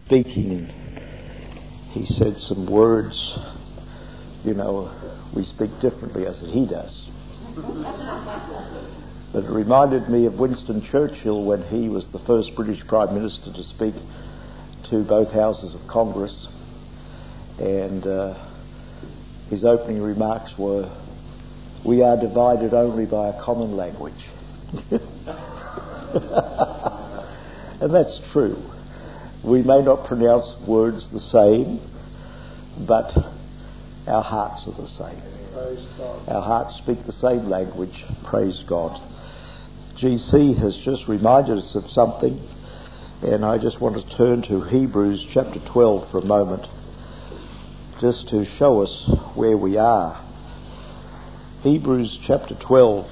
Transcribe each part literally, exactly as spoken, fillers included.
speaking, he said some words. You know, we speak differently. I said, he does. But it reminded me of Winston Churchill when he was the first British Prime Minister to speak to both houses of Congress. And uh, his opening remarks were, "We are divided only by a common language." And that's true. We may not pronounce words the same, but our hearts are the same. Our hearts speak the same language. Praise God. G C has just reminded us of something, and I just want to turn to Hebrews chapter twelve for a moment, just to show us where we are. Hebrews chapter twelve,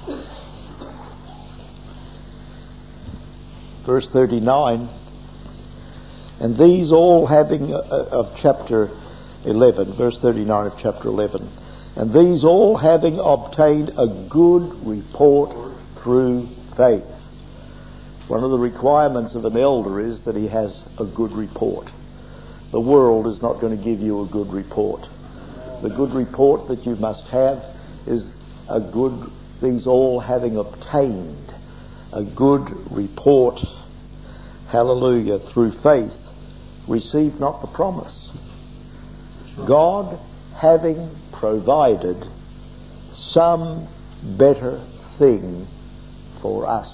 verse thirty-nine. And these all having, uh, of chapter eleven, verse thirty-nine of chapter eleven. And these all having obtained a good report through faith. One of the requirements of an elder is that he has a good report. The world is not going to give you a good report. The good report that you must have is a good, these all having obtained a good report, hallelujah, through faith, receive not the promise. God having provided some better thing for us.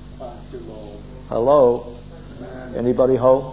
Hello? Anybody home?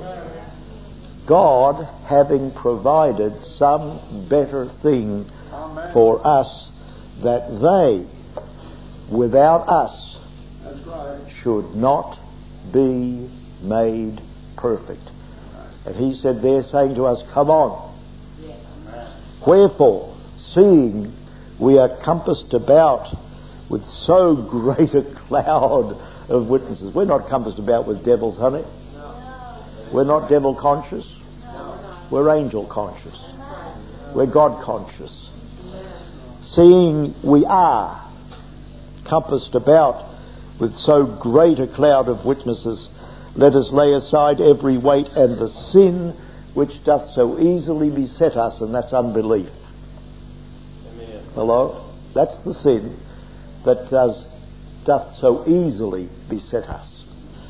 God having provided some better thing for us, that they, without us, should not be made perfect. And he said, they're saying to us, come on. Wherefore, seeing we are compassed about with so great a cloud of witnesses. We're not compassed about with devils, honey. We're not devil conscious. We're angel conscious. We're God conscious. Seeing we are compassed about with so great a cloud of witnesses, let us lay aside every weight and the sin which doth so easily beset us, and that's unbelief. Amen. Hello? That's the sin that does doth so easily beset us.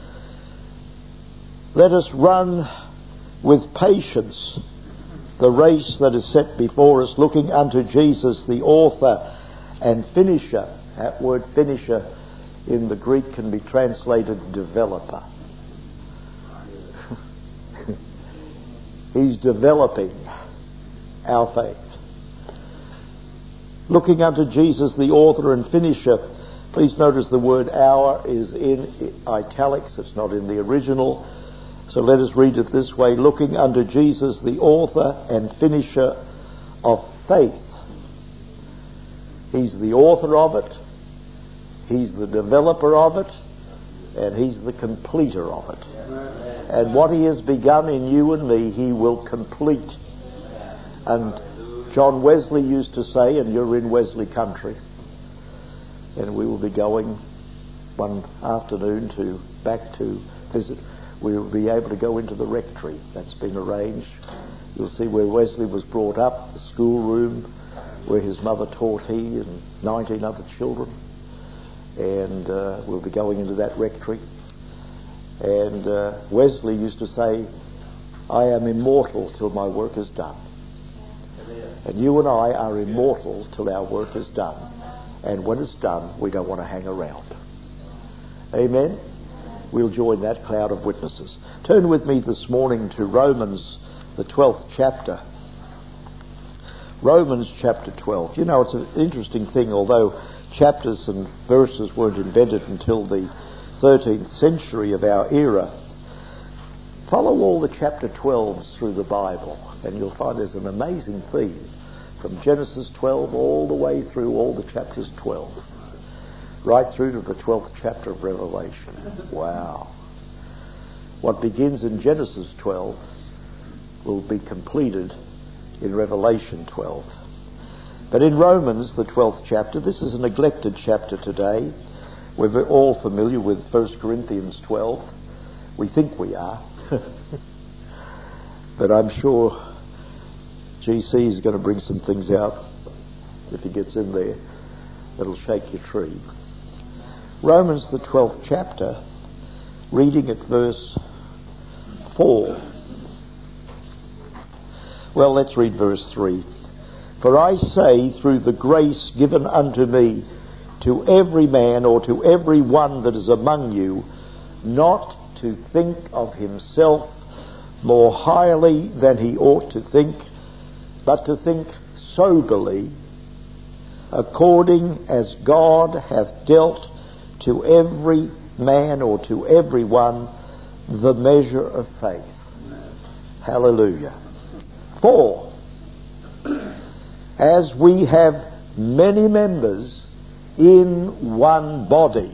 Let us run with patience the race that is set before us, looking unto Jesus, the author and finisher. That word finisher in the Greek can be translated developer. He's developing our faith. Looking unto Jesus, the author and finisher. Please notice the word "our" is in italics. It's not in the original. So let us read it this way. Looking unto Jesus, the author and finisher of faith. He's the author of it. He's the developer of it. And he's the completer of it. And what he has begun in you and me, he will complete. And John Wesley used to say, and you're in Wesley country, and we will be going one afternoon to back to visit. We will be able to go into the rectory. That's been arranged. You'll see where Wesley was brought up, the schoolroom where his mother taught he and nineteen other children. And uh, we'll be going into that rectory. And uh, Wesley used to say, I am immortal till my work is done. Amen. And you and I are immortal till our work is done. And when it's done, we don't want to hang around. Amen? We'll join that cloud of witnesses. Turn with me this morning to Romans, the twelfth chapter. Romans chapter twelve. You know, it's an interesting thing, although chapters and verses weren't invented until the thirteenth century of our era. Follow all the chapter twelves through the Bible, and you'll find there's an amazing theme from Genesis twelve all the way through all the chapters twelve, right through to the twelfth chapter of Revelation. Wow. What begins in Genesis twelve will be completed in Revelation twelve. But in Romans, the twelfth chapter, this is a neglected chapter today. We're all familiar with First Corinthians twelve. We think we are. But I'm sure G C is going to bring some things out, if he gets in there, that'll shake your tree. Romans, the twelfth chapter, reading at verse four. Well, let's read verse three. For I say, through the grace given unto me, to every man or to every one that is among you, not to think of himself more highly than he ought to think, but to think soberly, according as God hath dealt to every man or to every one the measure of faith. Hallelujah. For as we have many members in one body,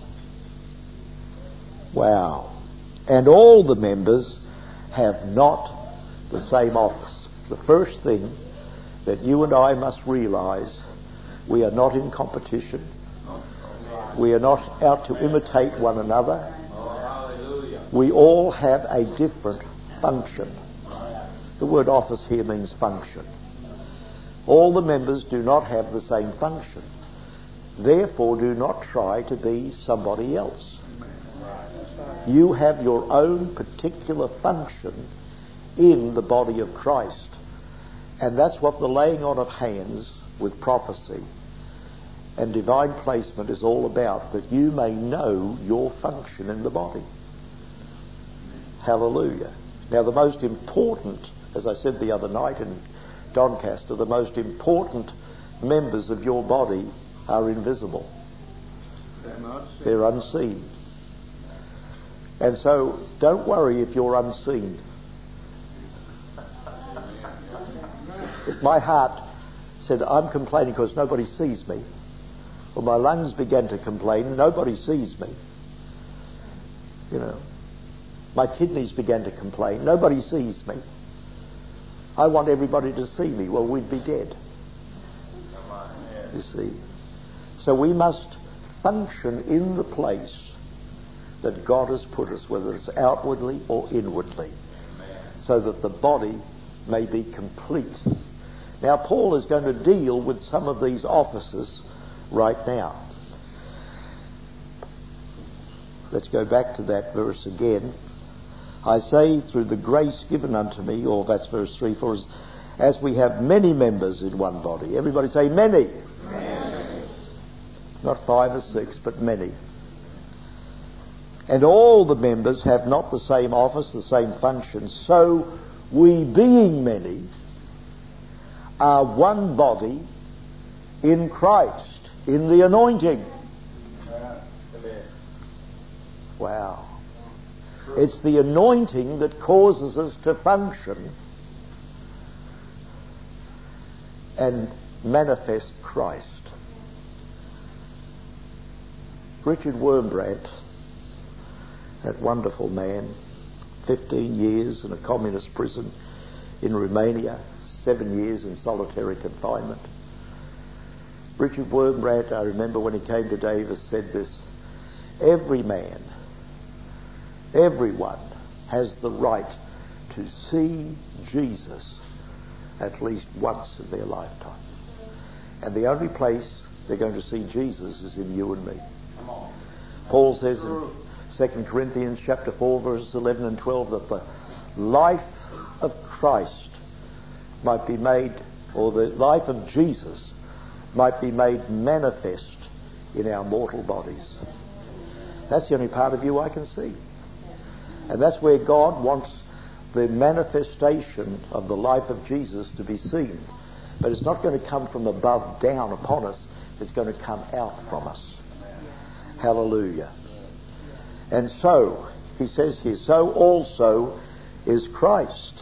wow, and all the members have not the same office. The first thing that you and I must realise, we are not in competition. We are not out to imitate one another. We all have a different function. The word office here means function. All the members do not have the same function. Therefore, do not try to be somebody else. You have your own particular function in the body of Christ. And that's what the laying on of hands with prophecy and divine placement is all about, that you may know your function in the body. Hallelujah. Now, the most important, as I said the other night in Doncaster, the most important members of your body are invisible. They're unseen. And so, don't worry if you're unseen. If my heart said, I'm complaining because nobody sees me, or my lungs began to complain, nobody sees me. You know, my kidneys began to complain, nobody sees me. I want everybody to see me. Well, we'd be dead. You see. So we must function in the place that God has put us, whether it's outwardly or inwardly, so that the body may be complete. Now, Paul is going to deal with some of these offices right now. Let's go back to that verse again. I say, through the grace given unto me, or that's verse three, for as, as we have many members in one body. Everybody say many. Many. Not five or six, but many. And all the members have not the same office, the same function. So we, being many, are one body in Christ, in the anointing. Wow. It's the anointing that causes us to function and manifest Christ. Richard Wurmbrand, that wonderful man, fifteen years in a communist prison in Romania, seven years in solitary confinement. Richard Wurmbrand, I remember when he came to Davis, said this: every man, everyone has the right to see Jesus at least once in their lifetime. And the only place they're going to see Jesus is in you and me. Paul says in Second Corinthians chapter four, verses eleven and twelve, that the life of Christ might be made, or the life of Jesus might be made manifest in our mortal bodies. That's the only part of you I can see. And that's where God wants the manifestation of the life of Jesus to be seen. But it's not going to come from above down upon us. It's going to come out from us. Hallelujah. And so, he says here, so also is Christ.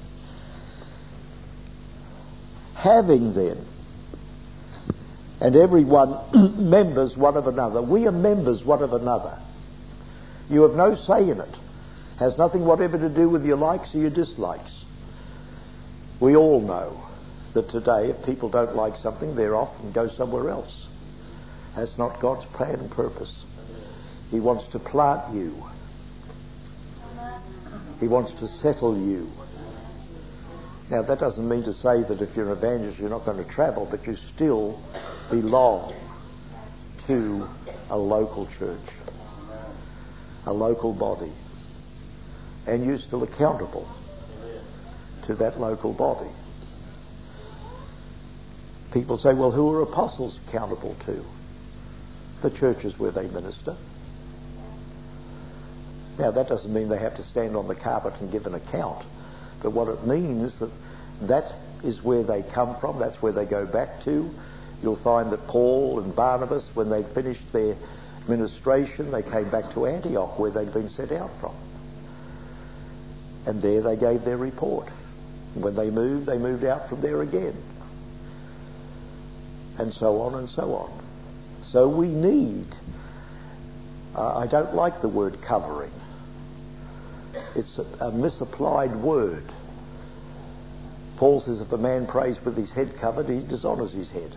Having then, and everyone members one of another. We are members one of another. You have no say in it. Has nothing whatever to do with your likes or your dislikes. We all know that today, if people don't like something, they're off and go somewhere else. That's not God's plan and purpose. He wants to plant you. He wants to settle you. Now, that doesn't mean to say that if you're an evangelist you're not going to travel, but you still belong to a local church, a local body, and you're still accountable to that local body. People say, well, who are apostles accountable to? The churches where they minister. Now, that doesn't mean they have to stand on the carpet and give an account, but what it means is that that is where they come from, that's where they go back to. You'll find that Paul and Barnabas, when they'd finished their ministration, they came back to Antioch where they'd been sent out from. And there they gave their report. When they moved, they moved out from there again. And so on and so on. So we need, uh, I don't like the word covering. It's a, a misapplied word. Paul says if a man prays with his head covered, he dishonours his head.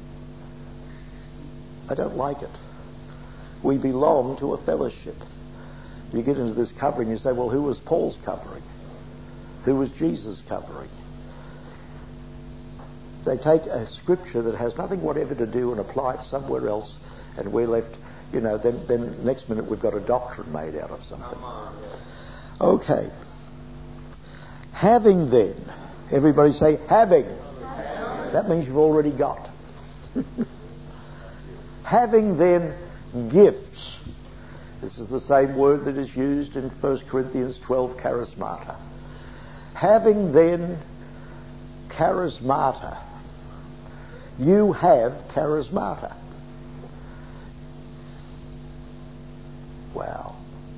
I don't like it. We belong to a fellowship. You get into this covering, you say, well, who was Paul's covering? Who was Jesus' covering? They take a scripture that has nothing whatever to do and apply it somewhere else, and we're left, you know, then, then next minute we've got a doctrine made out of something. Okay. Having then, everybody say having. That means you've already got. Having then gifts. This is the same word that is used in First Corinthians twelve, charismata. Having then charismata. You have charismata. Wow.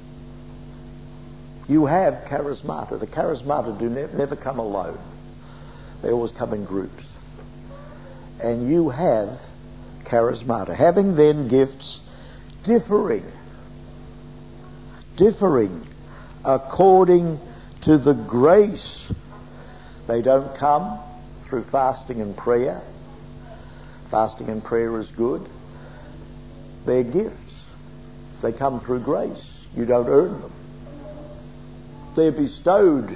You have charismata. The charismata do ne- never come alone. They always come in groups. And you have charismata. Having then gifts differing, differing according to the grace. They don't come through fasting and prayer. Fasting and prayer is good. They're gifts. They come through grace. You don't earn them. They're bestowed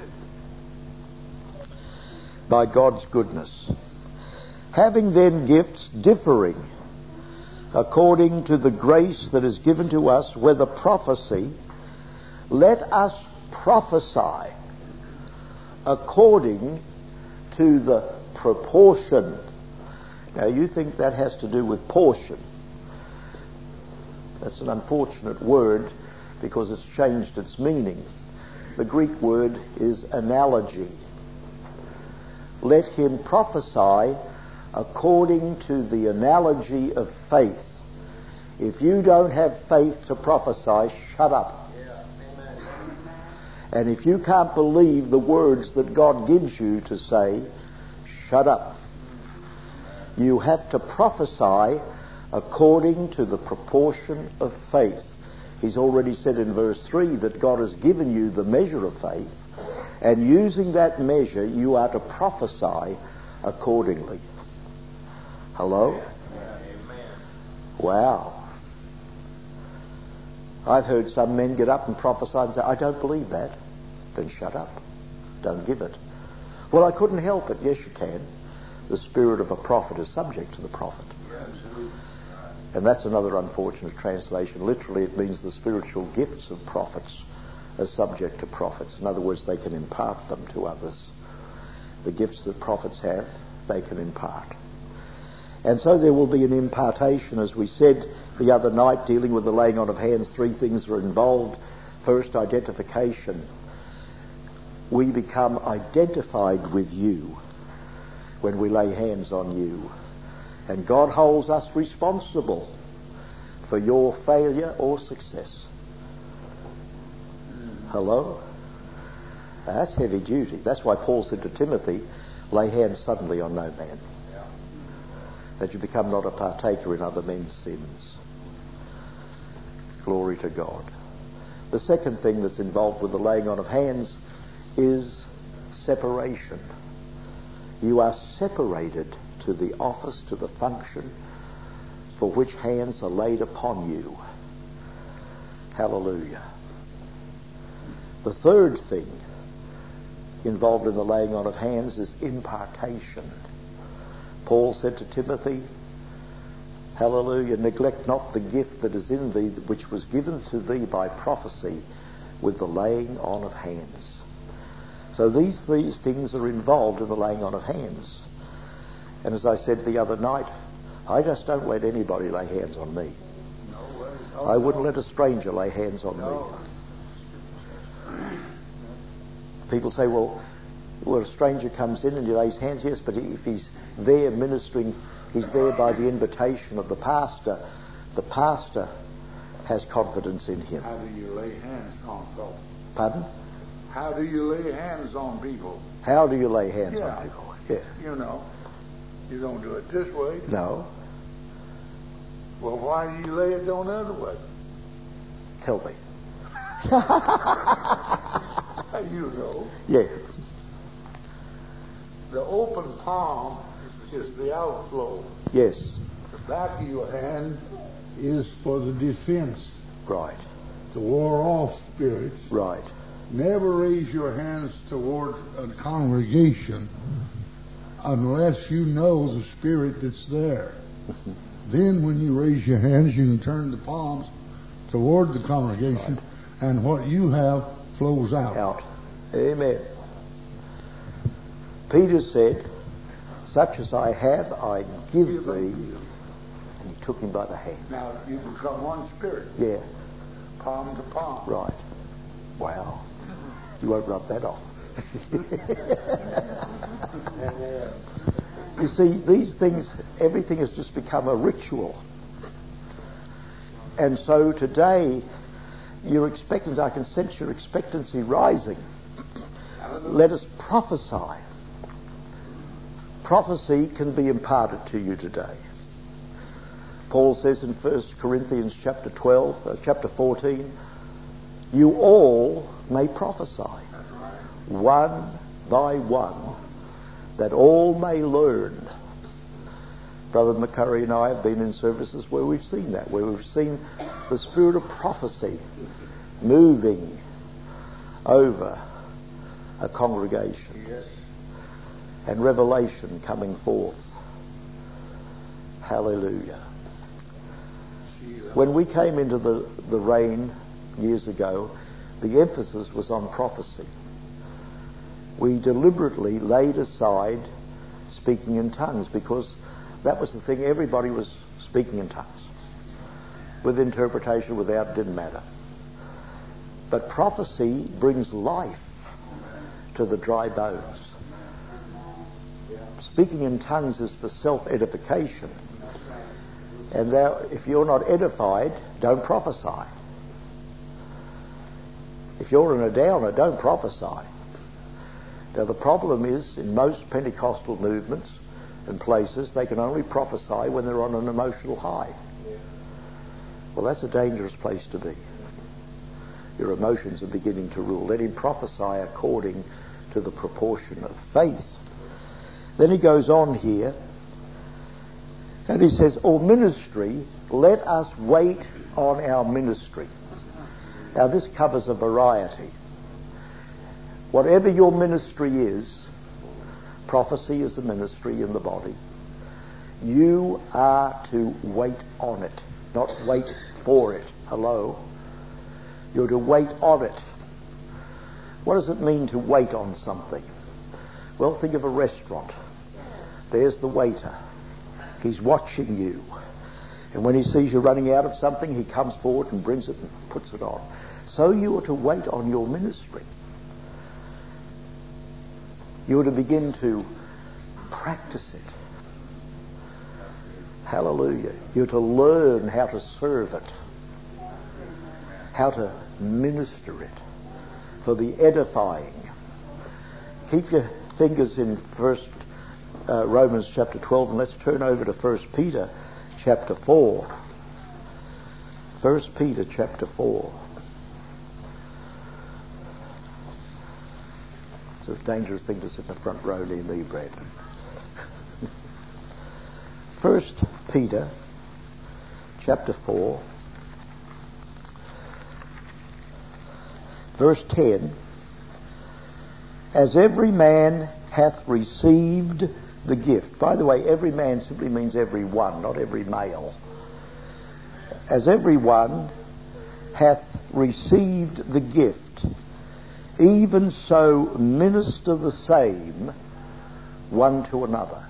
by God's goodness. Having then gifts differing according to the grace that is given to us, whether prophecy, let us prophesy according to the proportion. Now you think that has to do with portion. That's an unfortunate word because it's changed its meaning. The Greek word is analogy. Let him prophesy according to the analogy of faith. If you don't have faith to prophesy, shut up. And if you can't believe the words that God gives you to say, shut up. You have to prophesy according to the proportion of faith. He's already said in verse three that God has given you the measure of faith, and using that measure you are to prophesy accordingly. Hello? Amen. Wow. I've heard some men get up and prophesy and say, I don't believe that. Then shut up. Don't give it. Well, I couldn't help it. Yes, you can. The spirit of a prophet is subject to the prophet. And that's another unfortunate translation. Literally, it means the spiritual gifts of prophets are subject to prophets. In other words, they can impart them to others. The gifts that prophets have, they can impart. And so there will be an impartation, as we said the other night, dealing with the laying on of hands. Three things are involved. First, identification. We become identified with you when we lay hands on you. And God holds us responsible for your failure or success. Hello? That's heavy duty. That's why Paul said to Timothy, lay hands suddenly on no man, that you become not a partaker in other men's sins. Glory to God. The second thing that's involved with the laying on of hands is separation. You are separated to the office, to the function for which hands are laid upon you. Hallelujah. The third thing involved in the laying on of hands is impartation. Paul said to Timothy, hallelujah, neglect not the gift that is in thee, which was given to thee by prophecy with the laying on of hands. So these, these things are involved in the laying on of hands. And as I said the other night, I just don't let anybody lay hands on me. No way. No, I wouldn't no. let a stranger lay hands on No. me. People say, well, well, a stranger comes in and he lays hands. Yes, but if he's there ministering, he's there by the invitation of the pastor. The pastor has confidence in him. How do you lay hands on folks? Pardon? How do you lay hands on people? How do you lay hands Yeah. on people? Yeah. You know, you don't do it this way. No. Well, why do you lay it on the other way? Tell me. You know. Yeah. The open palm is the outflow. Yes. The back of your hand is for the defense, Right. to ward off spirits. Right. Never raise your hands toward a congregation unless you know the spirit that's there. Then when you raise your hands, you can turn the palms toward the congregation, right. and what you have flows out. Out. Amen. Peter said, such as I have, I give thee. And he took him by the hand. Now you become one spirit. Yeah. Palm to palm. Right. Wow. You won't rub that off. You see, these things, everything has just become a ritual. And so today, your expectancy, I can sense your expectancy rising. Let us prophesy. Prophecy can be imparted to you today. Paul says in First Corinthians chapter twelve, uh, chapter fourteen, you all may prophesy, one by one, that all may learn. Brother McCurry and I have been in services where we've seen that, where we've seen the spirit of prophecy moving over a congregation. Yes. And revelation coming forth. Hallelujah. When we came into the, the reign years ago, the emphasis was on prophecy. We deliberately laid aside speaking in tongues because that was the thing, everybody was speaking in tongues. With interpretation, without, it didn't matter. But prophecy brings life to the dry bones. Speaking in tongues is for self-edification. And now, if you're not edified, don't prophesy. If you're in a downer, don't prophesy. Now the problem is, in most Pentecostal movements and places, they can only prophesy when they're on an emotional high. Well, that's a dangerous place to be. Your emotions are beginning to rule. Let him prophesy according to the proportion of faith. Then he goes on here, and he says, "O ministry, let us wait on our ministry." Now this covers a variety. Whatever your ministry is, prophecy is a ministry in the body. You are to wait on it, not wait for it. Hello? You're to wait on it. What does it mean to wait on something? Well, think of a restaurant. There's the waiter. He's watching you. And when he sees you running out of something, he comes forward and brings it and puts it on. So you are to wait on your ministry. You are to begin to practice it. Hallelujah. You're to learn how to serve it, how to minister it for the edifying. Keep your fingers in First uh, Romans chapter twelve, and let's turn over to First Peter chapter four. First Peter chapter four. It's a dangerous thing to sit in the front row near me, Brad. First Peter chapter four, verse ten. As every man hath received the gift. By the way, every man simply means every one, not every male. As every one hath received the gift, even so minister the same one to another.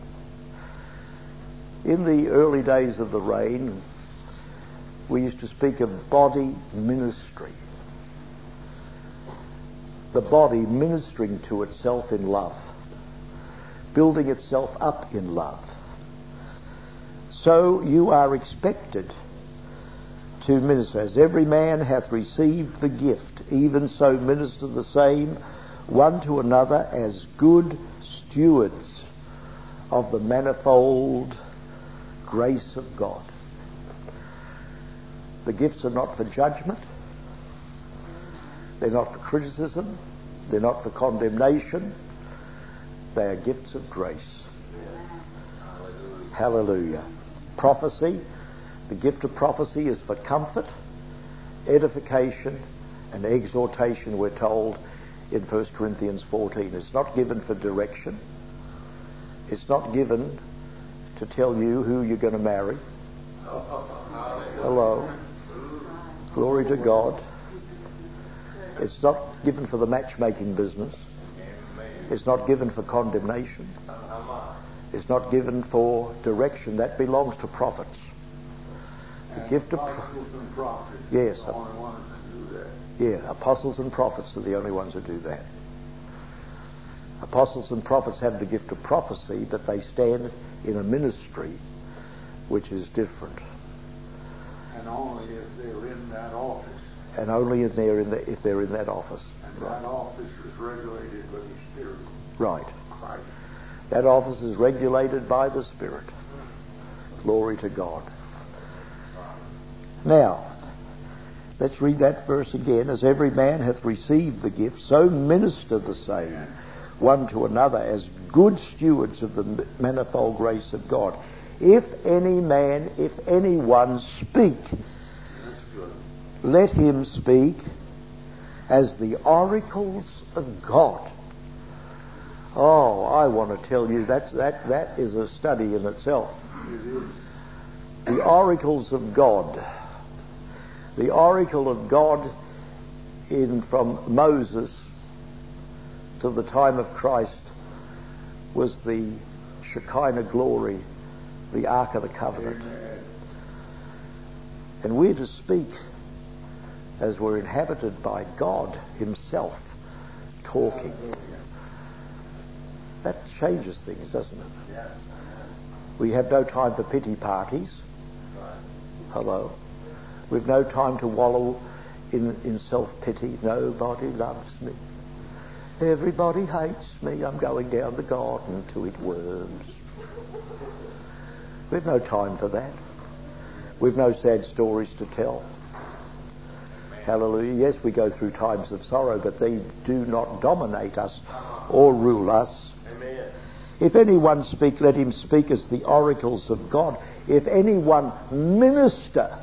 In the early days of the reign, we used to speak of body ministry. The body ministering to itself in love, building itself up in love. So you are expected to minister. As every man hath received the gift, even so minister the same one to another as good stewards of the manifold grace of God. The gifts are not for judgment. They're not for criticism. They're not for condemnation. They are gifts of grace. Hallelujah. Hallelujah. Prophecy. The gift of prophecy is for comfort, edification, and exhortation, we're told in First Corinthians fourteen. It's not given for direction. It's not given to tell you who you're going to marry. Hello. Glory to God. It's not given for the matchmaking business. It's not given for condemnation. It's not given for direction. That belongs to prophets. The gift of apostles and prophets. Yes. The only ones that do that. Yeah, apostles and prophets are the only ones who do that. Apostles and prophets have the gift of prophecy, but they stand in a ministry which is different. And only if they're in that office. And only if they're in, the, if they're in that office. And right. that office is regulated by the Spirit. Right. Christ. That office is regulated by the Spirit. Glory to God. Now, let's read that verse again. As every man hath received the gift, so minister the same one to another as good stewards of the manifold grace of God. If any man, if anyone speak, let him speak as the oracles of God. Oh, I want to tell you, that's, that, that is a study in itself. The oracles of God. The oracle of God in from Moses to the time of Christ was the Shekinah glory, the Ark of the Covenant. Amen. And we're to speak as we're inhabited by God Himself, talking. That changes things, doesn't it? Yes. We have no time for pity parties. Hello. We've no time to wallow in, in self-pity. Nobody loves me. Everybody hates me. I'm going down the garden to eat worms. We've no time for that. We've no sad stories to tell. Hallelujah. Yes, we go through times of sorrow, but they do not dominate us or rule us. Amen. If anyone speak, let him speak as the oracles of God. If anyone minister,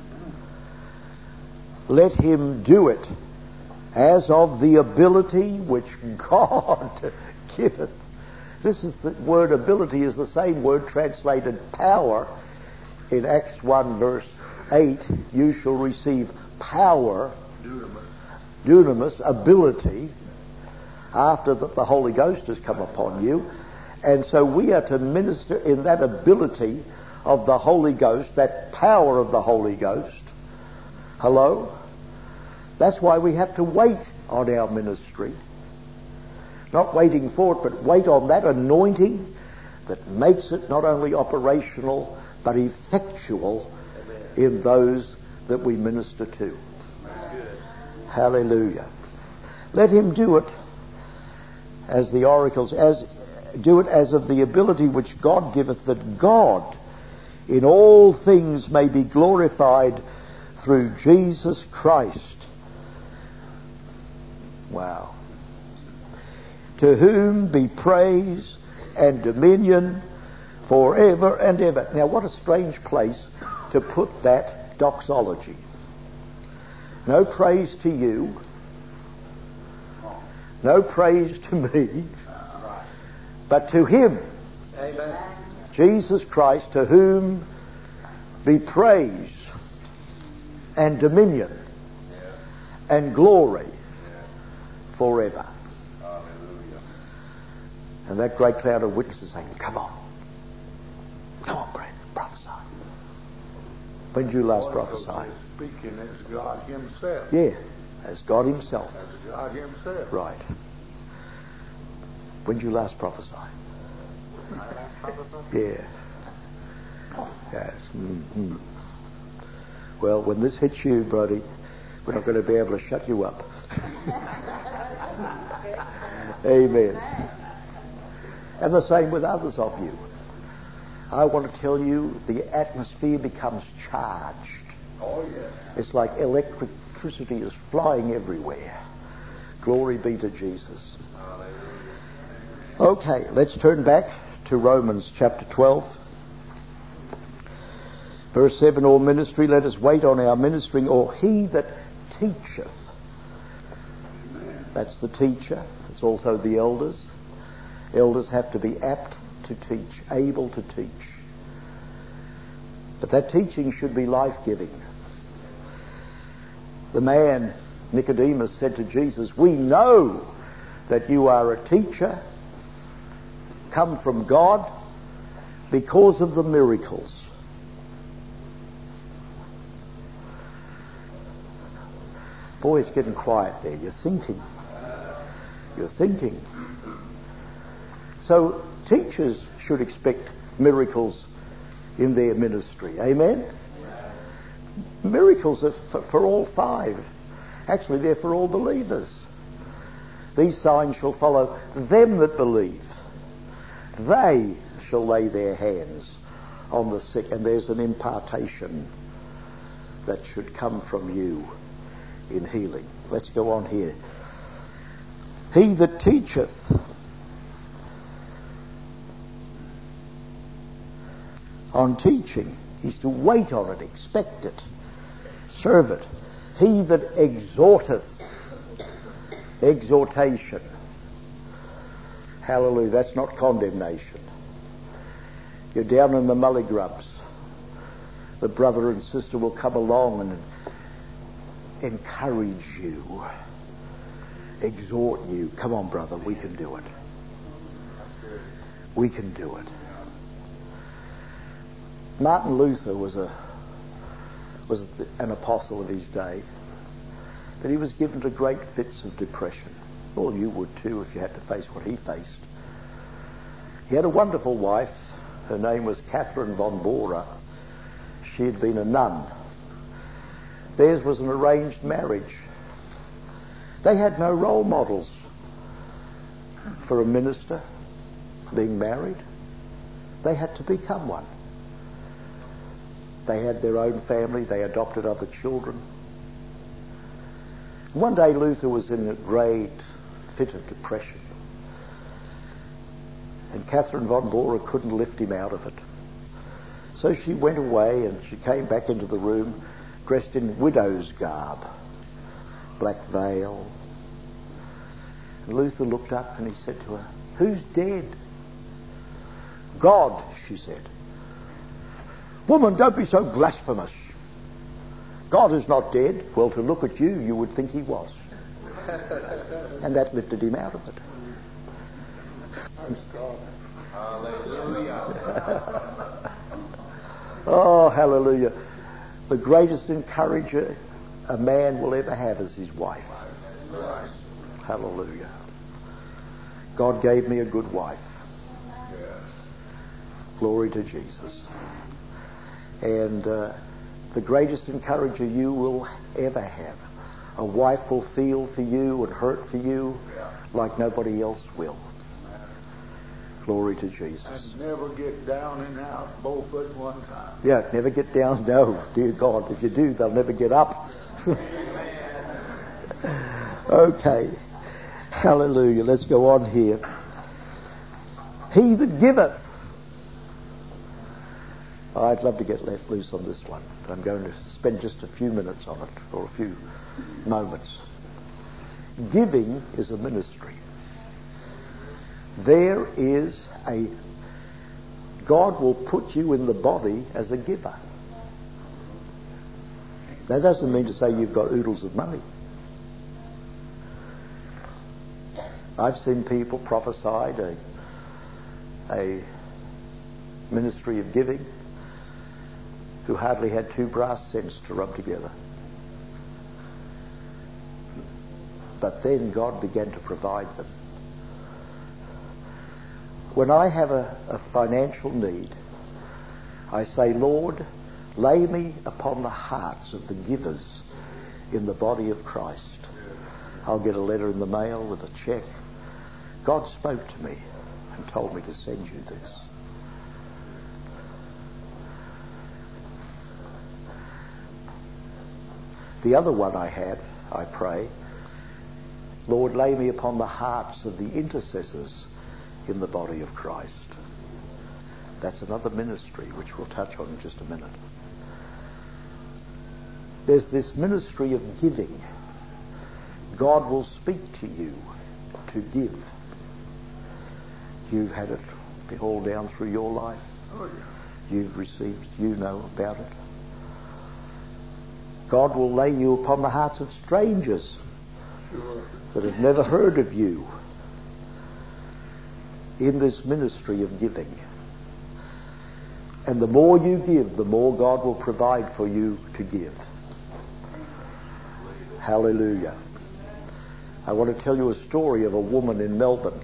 let him do it as of the ability which God giveth. This is the word ability is the same word translated power in Acts one verse eight. You shall receive power, dunamis, dunamis ability, after that the Holy Ghost has come upon you. And so we are to minister in that ability of the Holy Ghost, that power of the Holy Ghost. Hello? That's why we have to wait on our ministry. Not waiting for it, but wait on that anointing that makes it not only operational, but effectual in those that we minister to. Hallelujah. Let him do it as the oracles, as do it as of the ability which God giveth, that God in all things may be glorified through Jesus Christ. Wow. To whom be praise and dominion forever and ever. Now, what a strange place to put that doxology. No praise to you. No praise to me, but to Him. Amen. Jesus Christ, to whom be praise and dominion and glory forever. Hallelujah. And that great cloud of witnesses saying, come on. Come on, Brandon, prophesy. When did you last prophesy? Speaking as God Himself. Yeah, as God Himself. As God Himself. Right. When did you last prophesy? My last prophesy? Yeah. Yes. Mm-hmm. Well, when this hits you, Brody, we're not going to be able to shut you up. Amen. And the same with others of you. I want to tell you, the atmosphere becomes charged. Oh, yeah. It's like electricity is flying everywhere. Glory be to Jesus. Okay, let's turn back to Romans chapter twelve. Verse seven, all ministry, let us wait on our ministering, or he that teacheth. That's the teacher. It's also the elders. Elders have to be apt to teach, able to teach. But that teaching should be life-giving. The man, Nicodemus, said to Jesus, we know that you are a teacher, come from God, because of the miracles. Boy, it's getting quiet there. You're thinking. You're thinking. So teachers should expect miracles in their ministry. Amen? Miracles are for, for all five. Actually, they're for all believers. These signs shall follow them that believe. They shall lay their hands on the sick. And there's an impartation that should come from you in healing. Let's go on here. He that teacheth on teaching is to wait on it, expect it, serve it. He that exhorteth, exhortation. Hallelujah, that's not condemnation. You're down in the mully grubs. The brother and sister will come along and encourage you, exhort you. Come on, brother, we can do it. We can do it. Martin Luther was a was an apostle of his day, but he was given to great fits of depression. Well, you would too if you had to face what he faced. He had a wonderful wife. Her name was Catherine von Bora. She had been a nun. Theirs was an arranged marriage. They had no role models for a minister being married. They had to become one. They had their own family. They adopted other children. One day Luther was in a great fit of depression. And Catherine von Bora couldn't lift him out of it. So she went away and she came back into the room dressed in widow's garb, black veil. And Luther looked up and he said to her, "Who's dead?" "God," she said. "Woman, don't be so blasphemous. God is not dead." "Well, to look at you, you would think he was." And that lifted him out of it. Hallelujah. Oh, hallelujah. The greatest encourager a man will ever have is his wife. Right. Hallelujah. God gave me a good wife. Yes. Glory to Jesus. And uh, the greatest encourager you will ever have. A wife will feel for you and hurt for you like nobody else will. Glory to Jesus. And never get down and out both at one time. Yeah, never get down. No, dear God. If you do, they'll never get up. Okay. Hallelujah. Let's go on here. He that giveth. I'd love to get let loose on this one, but I'm going to spend just a few minutes on it, or a few moments. Giving is a ministry. There is a... God will put you in the body as a giver. That doesn't mean to say you've got oodles of money. I've seen people prophesied a, a ministry of giving who hardly had two brass cents to rub together. But then God began to provide them. When I have a, a financial need, I say, Lord, lay me upon the hearts of the givers in the body of Christ. I'll get a letter in the mail with a check. God spoke to me and told me to send you this. The other one I have, I pray, Lord, lay me upon the hearts of the intercessors in the body of Christ. That's another ministry which we'll touch on in just a minute. There's this ministry of giving. God will speak to you to give. You've had it all down through your life. You've received, you know about it. God will lay you upon the hearts of strangers that have never heard of you in this ministry of giving. And the more you give, the more God will provide for you to give. Hallelujah. I want to tell you a story of a woman in Melbourne.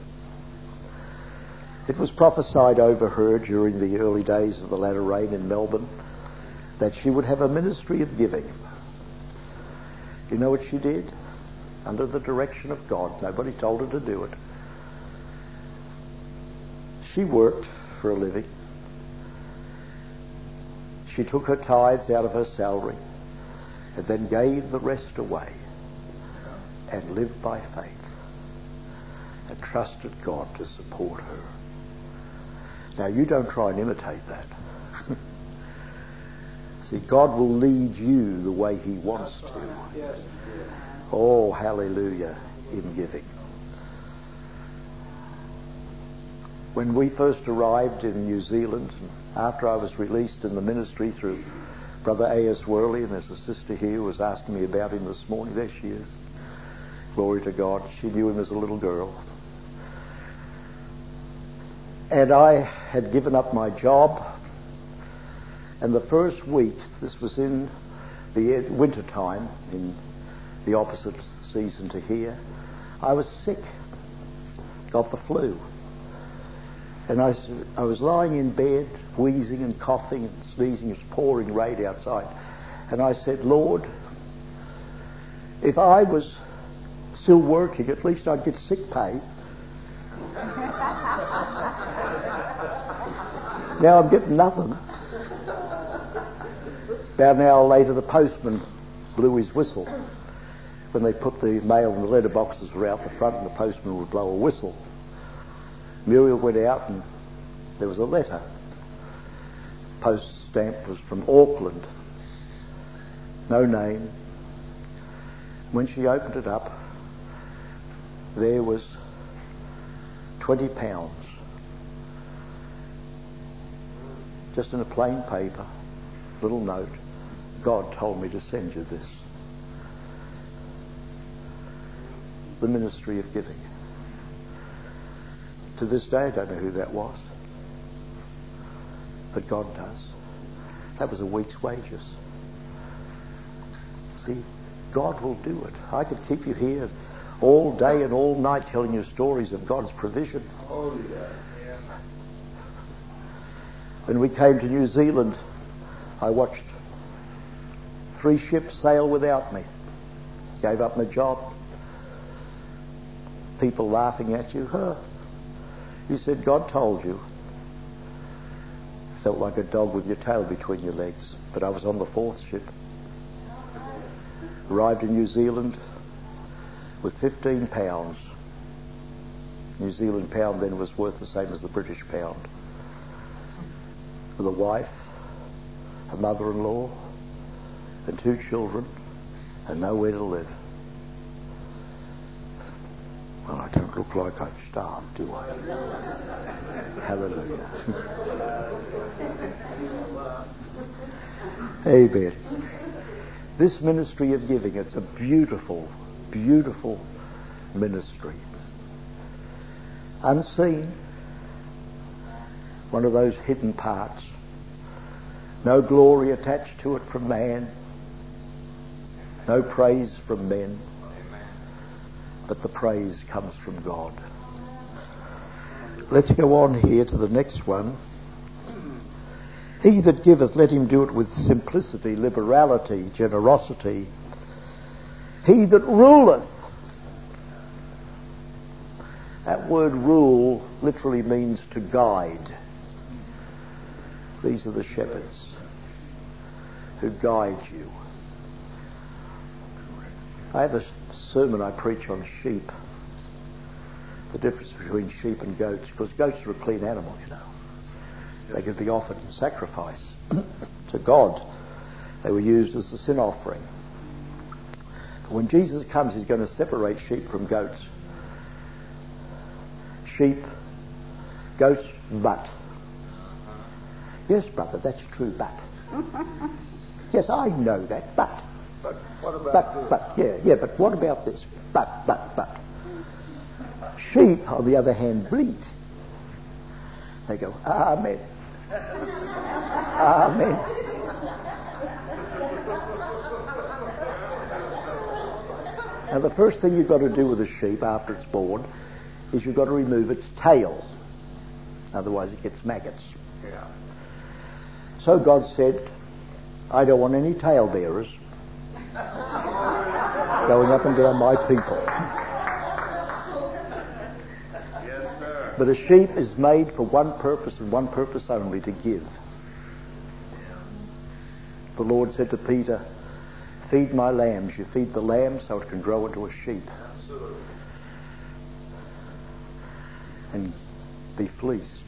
It was prophesied over her during the early days of the latter rain in Melbourne that she would have a ministry of giving. You know what she did? Under the direction of God. Nobody told her to do it. She worked for a living. She took her tithes out of her salary and then gave the rest away and lived by faith and trusted God to support her. Now, you don't try and imitate that. See, God will lead you the way He wants to. Oh, hallelujah, in giving. When we first arrived in New Zealand, after I was released in the ministry through Brother A S Worley, and there's a sister here who was asking me about him this morning. There she is. Glory to God. She knew him as a little girl. And I had given up my job. And the first week, this was in the winter time, in the opposite season to here, I was sick. Got the flu. And I, I was lying in bed, wheezing and coughing and sneezing. It was pouring rain outside. And I said, Lord, if I was still working, at least I'd get sick pay. Now I'm getting nothing. About an hour later, the postman blew his whistle. When they put the mail in the letter boxes were out the front, and the postman would blow a whistle. Muriel went out and there was a letter. Post stamp was from Auckland. No name. When she opened it up, there was twenty pounds. Just in a plain paper, little note. God told me to send you this. The ministry of giving. To this day, I don't know who that was. But God does. That was a week's wages. See, God will do it. I could keep you here all day and all night telling you stories of God's provision. Oh, yeah. When we came to New Zealand, I watched three ships sail without me. Gave up my job. People laughing at you. Huh? You said, God told you. Felt like a dog with your tail between your legs. But I was on the fourth ship. Arrived in New Zealand with fifteen pounds. New Zealand pound then was worth the same as the British pound. With a wife, a mother-in-law, and two children, and nowhere to live. don't look like I've starved, do I? Hallelujah. Amen. This ministry of giving, it's a beautiful, beautiful ministry. Unseen. One of those hidden parts. No glory attached to it from man. No praise from men. But the praise comes from God. Let's go on here to the next one. He that giveth, let him do it with simplicity, liberality, generosity. He that ruleth. That word rule literally means to guide. These are the shepherds who guide you. I have a sermon I preach on sheep. The difference between sheep and goats, because goats are a clean animal, you know. They could be offered in sacrifice to God. They were used as a sin offering. But when Jesus comes, he's going to separate sheep from goats. Sheep, goats, but. Yes, brother, that's true, but. Yes, I know that, but. But what about But, this? but, yeah, yeah, but what about this? But, but, but. Sheep, on the other hand, bleat. They go, Amen. Amen. Now, the first thing you've got to do with a sheep after it's born is you've got to remove its tail. Otherwise, it gets maggots. Yeah. So God said, I don't want any tail bearers going up and down my people. Yes, sir. But a sheep is made for one purpose and one purpose only, to give. The Lord said to Peter, feed my lambs. You feed the lamb so it can grow into a sheep. And be fleeced.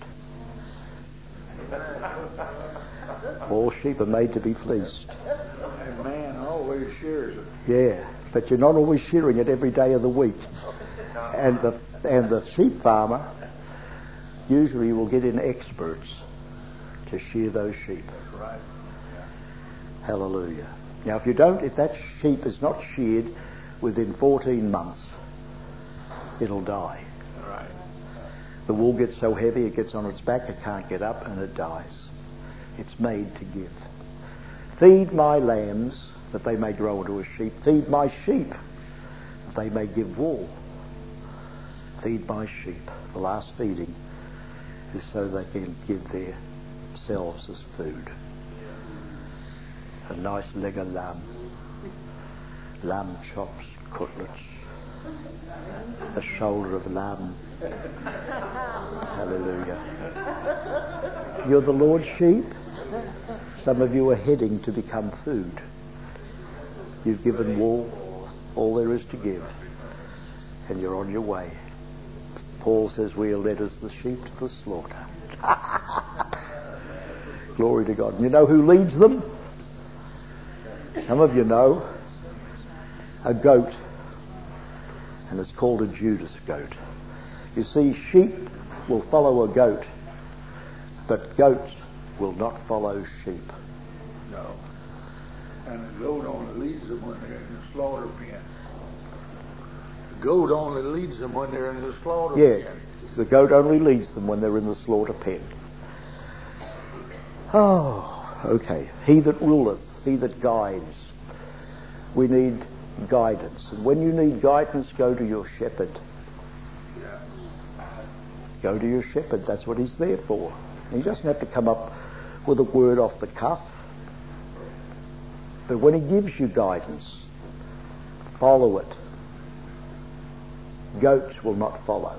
All sheep are made to be fleeced. And man always shares it. Yeah, but you're not always shearing it every day of the week. And the and the sheep farmer usually will get in experts to shear those sheep. That's right. Hallelujah. Now, if you don't, if that sheep is not sheared within fourteen months, it'll die. Right. The wool gets so heavy it gets on its back, it can't get up, and it dies. It's made to give. Feed my lambs that they may grow into a sheep. Feed my sheep that they may give wool. Feed my sheep. The last feeding is so they can give themselves as food. A nice leg of lamb, lamb chops, cutlets, a shoulder of lamb. Hallelujah. You're the Lord's sheep. Some of you are heading to become food. You've given wool, all there is to give, and you're on your way. Paul says we are led as the sheep to the slaughter. Glory to God. And you know who leads them? Some of you know. A goat. And it's called a Judas goat. You see, sheep will follow a goat, but goats will not follow sheep. No. And the goat only leads them when they're in the slaughter pen. The goat only leads them when they're in the slaughter Yeah, pen. the goat only leads them when they're in the slaughter pen. Oh, okay. He that ruleth, he that guides. We need guidance. And when you need guidance, go to your shepherd. Go to your shepherd. That's what he's there for. He doesn't have to come up with a word off the cuff. But when he gives you guidance, follow it. Goats will not follow.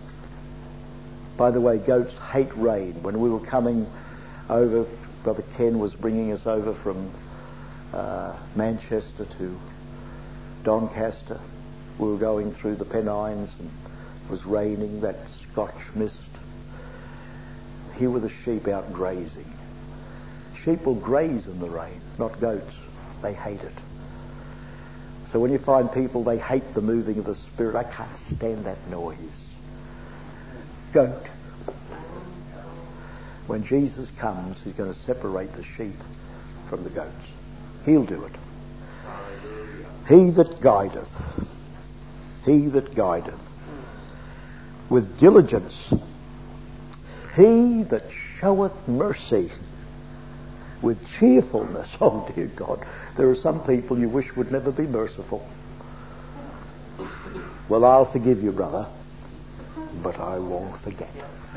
By the way, goats hate rain. When we were coming over, Brother Ken was bringing us over from uh, Manchester to Doncaster. We were going through the Pennines and it was raining, that Scotch mist. Here were the sheep out grazing. Sheep will graze in the rain, not goats. They hate it. So when you find people, they hate the moving of the Spirit, I can't stand that noise. Goat. When Jesus comes, he's going to separate the sheep from the goats. He'll do it. He that guideth, he that guideth with diligence, he that showeth mercy with cheerfulness. Oh dear God, there are some people you wish would never be merciful. Well, I'll forgive you, brother, but I won't forget.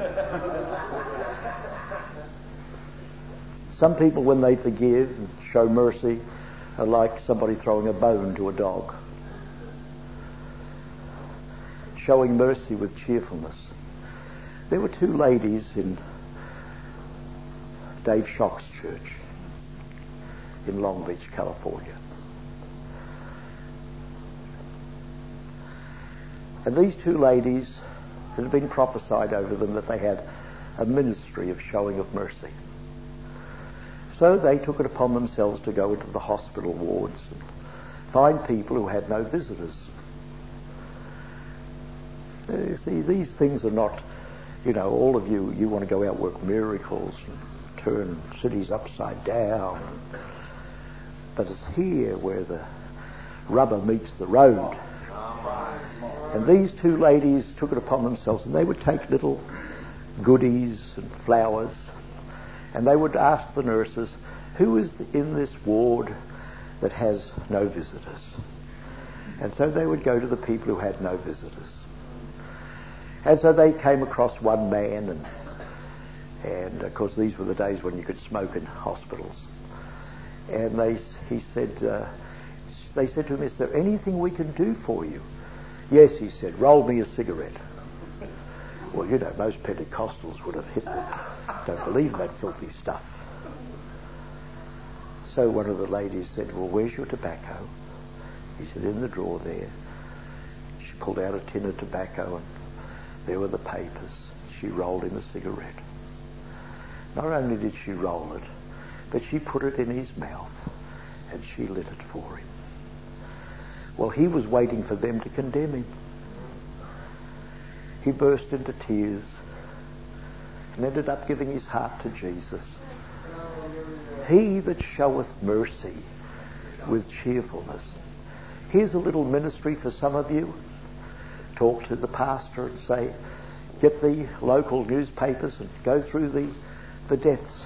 Some people, when they forgive and show mercy, are like somebody throwing a bone to a dog. Showing mercy with cheerfulness. There were two ladies in Dave Shock's church in Long Beach, California. And these two ladies, it had been prophesied over them that they had a ministry of showing of mercy. So they took it upon themselves to go into the hospital wards and find people who had no visitors. You see, these things are not, you know, all of you, you want to go out and work miracles and turn cities upside down. But it's here where the rubber meets the road. And these two ladies took it upon themselves, and they would take little goodies and flowers, and they would ask the nurses, who is in this ward that has no visitors? And so they would go to the people who had no visitors. And so they came across one man, and and of course these were the days when you could smoke in hospitals. And they he said, uh, they said to him, is there anything we can do for you? Yes, he said, roll me a cigarette. Well, you know, most Pentecostals would have hit them. Don't believe in that filthy stuff. So one of the ladies said, well, where's your tobacco? He said, in the drawer there. She pulled out a tin of tobacco, and there were the papers. She rolled him a cigarette. Not only did she roll it, but she put it in his mouth, and she lit it for him. Well, he was waiting for them to condemn him. He burst into tears and ended up giving his heart to Jesus. He that showeth mercy with cheerfulness. Here's a little ministry for some of you. Talk to the pastor and say, get the local newspapers and go through the, the deaths.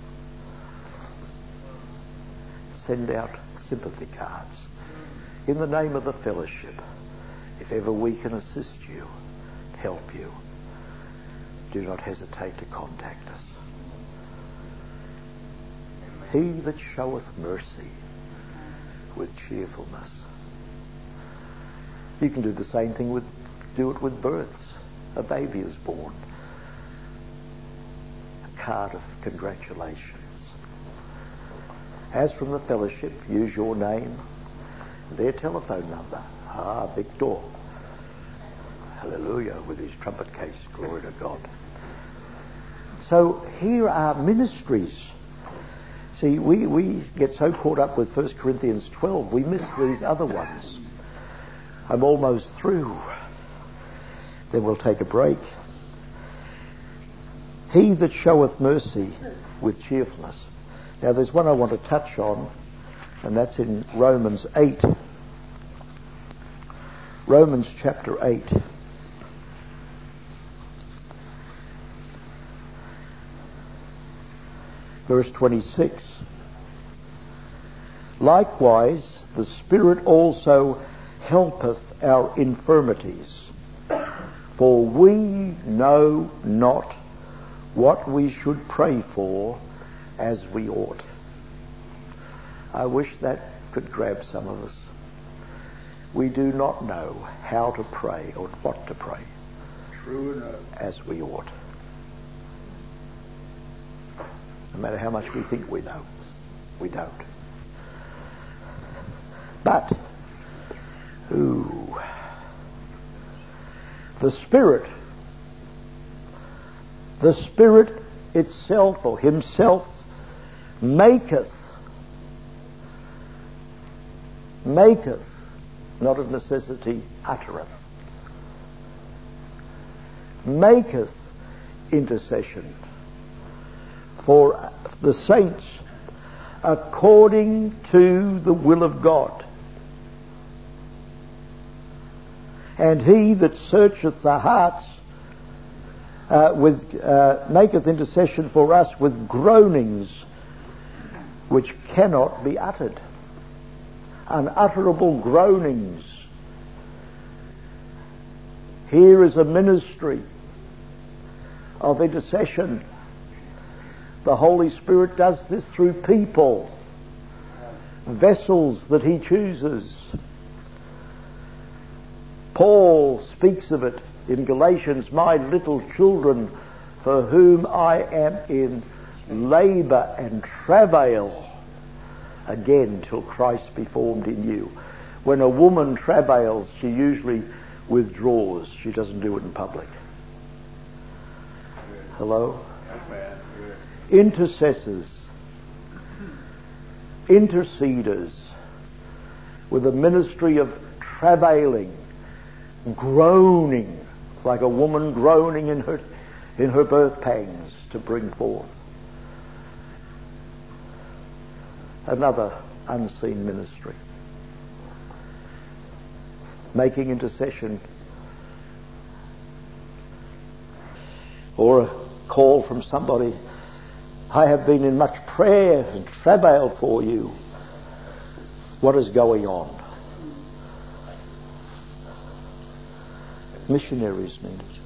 Send out sympathy cards. In the name of the fellowship, if ever we can assist you, help you, do not hesitate to contact us. He that showeth mercy with cheerfulness. You can do the same thing with, do it with births. A baby is born. A card of congratulations. As from the fellowship, use your name, their telephone number. Ah, Victor. Hallelujah, with his trumpet case. Glory to God. So here are ministries. See, we, we get so caught up with First Corinthians twelve, we miss these other ones. I'm almost through. Then we'll take a break. He that showeth mercy with cheerfulness. Now there's one I want to touch on, and that's in Romans eight. Romans chapter eight. Verse twenty-six. Likewise, the Spirit also helpeth our infirmities, for we know not what we should pray for as we ought. I wish that could grab some of us. We do not know how to pray or what to pray. True enough. As we ought. No matter how much we think we know, we don't. But, ooh, the Spirit, the Spirit itself or Himself maketh, maketh not of necessity uttereth, maketh intercession for the saints according to the will of God. And he that searcheth the hearts uh, with uh, maketh intercession for us with groanings which cannot be uttered. Unutterable groanings. Here is a ministry of intercession. The Holy Spirit does this through people, vessels that he chooses. Paul speaks of it in Galatians, my little children, for whom I am in labour and travail, again till Christ be formed in you. When a woman travails, she usually withdraws. She doesn't do it in public. Hello? Intercessors, interceders, with a ministry of travailing, groaning, like a woman groaning in her in her birth pangs to bring forth. Another unseen ministry. Making intercession. Or a call from somebody, I have been in much prayer and travail for you. What is going on? Missionaries need it.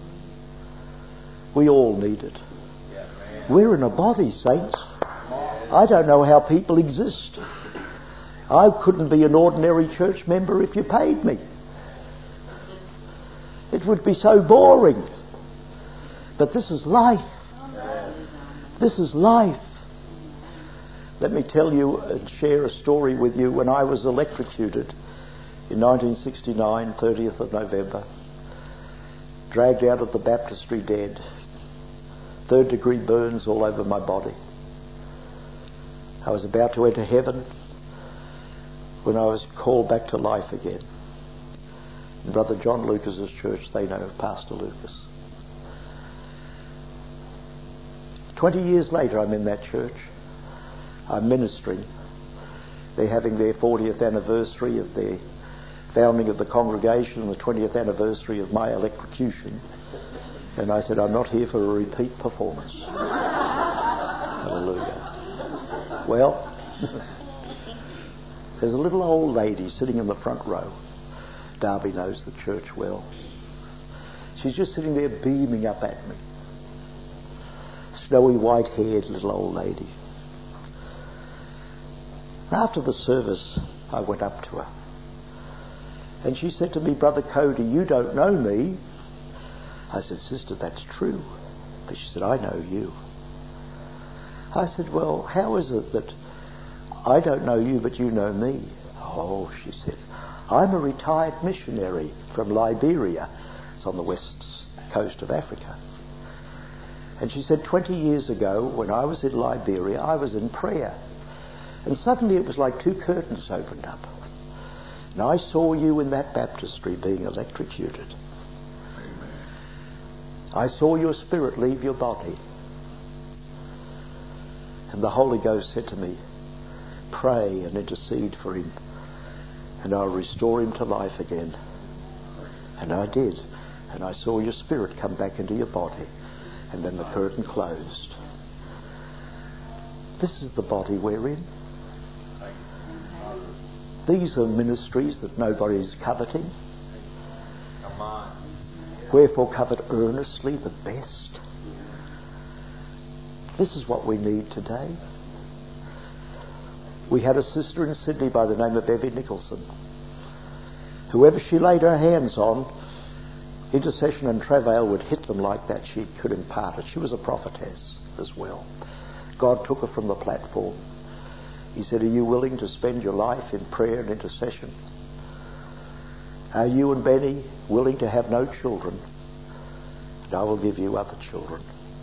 We all need it. We're in a body, saints. I don't know how people exist. I couldn't be an ordinary church member if you paid me. It would be so boring. But this is life. This is life. Let me tell you and share a story with you. When I was electrocuted in nineteen sixty-nine, thirtieth of November, dragged out of the baptistry dead, third degree burns all over my body. I was about to enter heaven when I was called back to life again. In Brother John Lucas's church, they know Pastor Lucas. Twenty years later, I'm in that church. I'm ministering. They're having their fortieth anniversary of their founding of the congregation and the twentieth anniversary of my electrocution. And I said, I'm not here for a repeat performance. Hallelujah. Well, there's a little old lady sitting in the front row. Darby knows the church well. She's just sitting there beaming up at me. Snowy white-haired little old lady. After the service, I went up to her. And she said to me, Brother Cody, you don't know me. I said, Sister, that's true. But she said, I know you. I said, well, how is it that I don't know you, but you know me? Oh, she said, I'm a retired missionary from Liberia. It's on the west coast of Africa. And she said, twenty years ago, when I was in Liberia, I was in prayer. And suddenly it was like two curtains opened up. And I saw you in that baptistry being electrocuted. Amen. I saw your spirit leave your body. And the Holy Ghost said to me, pray and intercede for him, and I'll restore him to life again. And I did. And I saw your spirit come back into your body. And then the curtain closed. This is the body we're in. These are ministries that nobody's coveting. Come on. Wherefore covet earnestly the best. This is what we need today. We had a sister in Sydney by the name of Evie Nicholson. Whoever she laid her hands on, intercession and travail would hit them like that. She could impart it. She was a prophetess as well. God took her from the platform. He said, are you willing to spend your life in prayer and intercession? Are you and Benny willing to have no children? And I will give you other children.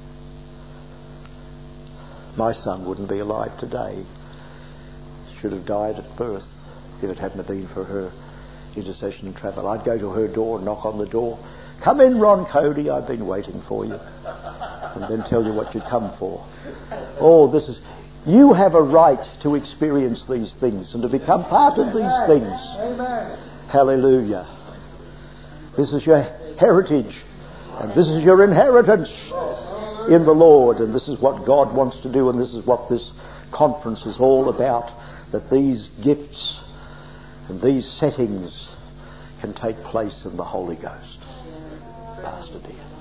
My son wouldn't be alive today. Should have died at birth if it hadn't been for her Intercession and Travel. I'd go to her door and knock on the door. Come in, Ron Cody, I've been waiting for you. And then tell you what you'd come for. Oh, this is... You have a right to experience these things and to become part of these things. Amen. Hallelujah. This is your heritage and this is your inheritance in the Lord, and this is what God wants to do, and this is what this conference is all about, that these gifts and these settings can take place in the Holy Ghost. Pastor dear.